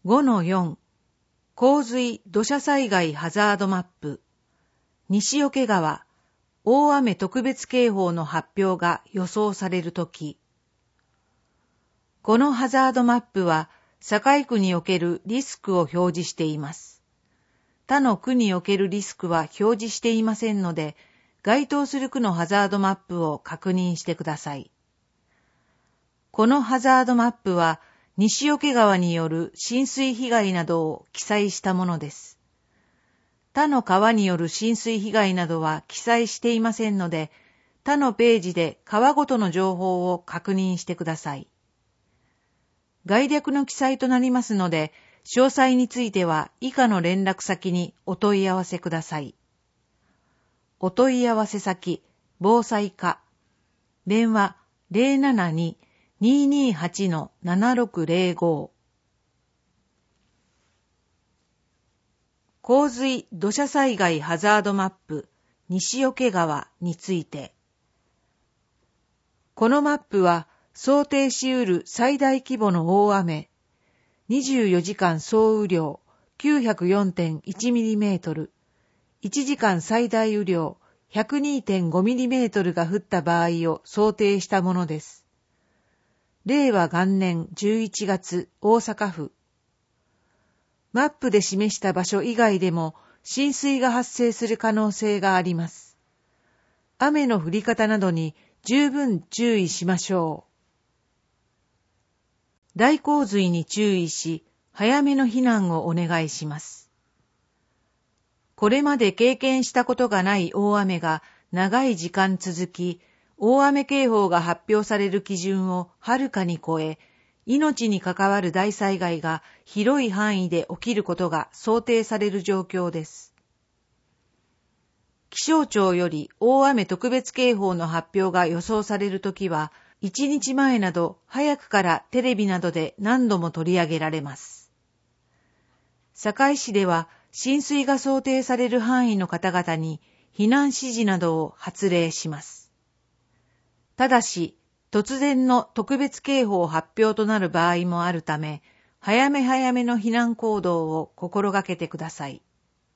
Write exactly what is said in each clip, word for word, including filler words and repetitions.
ごのよん 洪水土砂災害ハザードマップ西桶川大雨特別警報の発表が予想されるとき、このハザードマップは堺区におけるリスクを表示しています。他の区におけるリスクは表示していませんので、該当する区のハザードマップを確認してください。このハザードマップは西桶川による浸水被害などを記載したものです。他の川による浸水被害などは記載していませんので、他のページで川ごとの情報を確認してください。概略の記載となりますので、詳細については以下の連絡先にお問い合わせください。お問い合わせ先、防災課。電話 ゼロななに にーにーはち のななろくゼロご。洪水土砂災害ハザードマップ西桶川について。このマップは想定し得る最大規模の大雨、にじゅうよじかん総雨量 きゅうひゃくよんてんいちミリメートル、いちじかん最大雨量 ひゃくにてんごミリメートルが降った場合を想定したものです。れいわがんねんじゅういちがつ大阪府。マップで示した場所以外でも浸水が発生する可能性があります。雨の降り方などに十分注意しましょう。大洪水に注意し、早めの避難をお願いします。これまで経験したことがない大雨が長い時間続き、大雨警報が発表される基準をはるかに超え、命に関わる大災害が広い範囲で起きることが想定される状況です。気象庁より大雨特別警報の発表が予想されるときは、いちにちまえなど早くからテレビなどで何度も取り上げられます。堺市では浸水が想定される範囲の方々に避難指示などを発令します。ただし、突然の特別警報発表となる場合もあるため、早め早めの避難行動を心がけてください。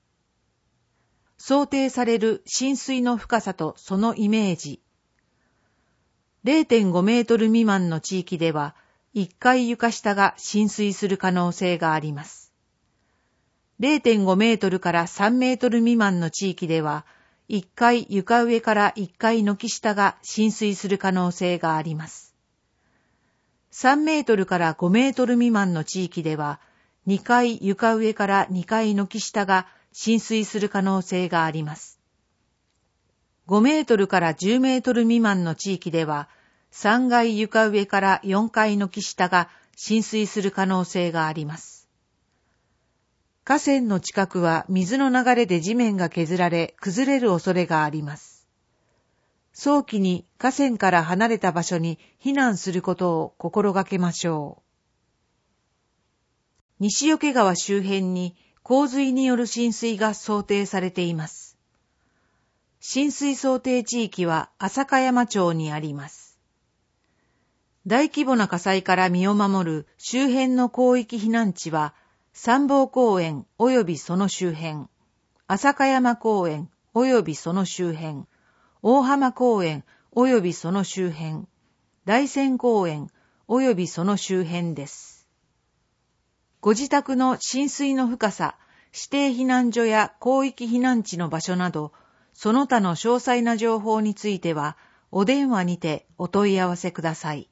想定される浸水の深さとそのイメージ。れいてんごメートル未満の地域では、いっかい床下が浸水する可能性があります。れいてんごメートルからさんメートル未満の地域では、いっかい床上からいっかい軒下が浸水する可能性があります。さんメートルからごメートル未満の地域では、にかい床上からにかい軒下が浸水する可能性があります。ごメートルからじゅうメートル未満の地域では、さんがい床上からよんかい軒下が浸水する可能性があります。河川の近くは水の流れで地面が削られ崩れる恐れがあります。早期に河川から離れた場所に避難することを心がけましょう。西桶川周辺に洪水による浸水が想定されています。浸水想定地域は朝香山町にあります。大規模な火災から身を守る周辺の広域避難地は、三宝公園及びその周辺、朝香山公園及びその周辺、大浜公園及びその周辺、大仙公園及びその周辺です。ご自宅の浸水の深さ、指定避難所や広域避難地の場所など、その他の詳細な情報については、お電話にてお問い合わせください。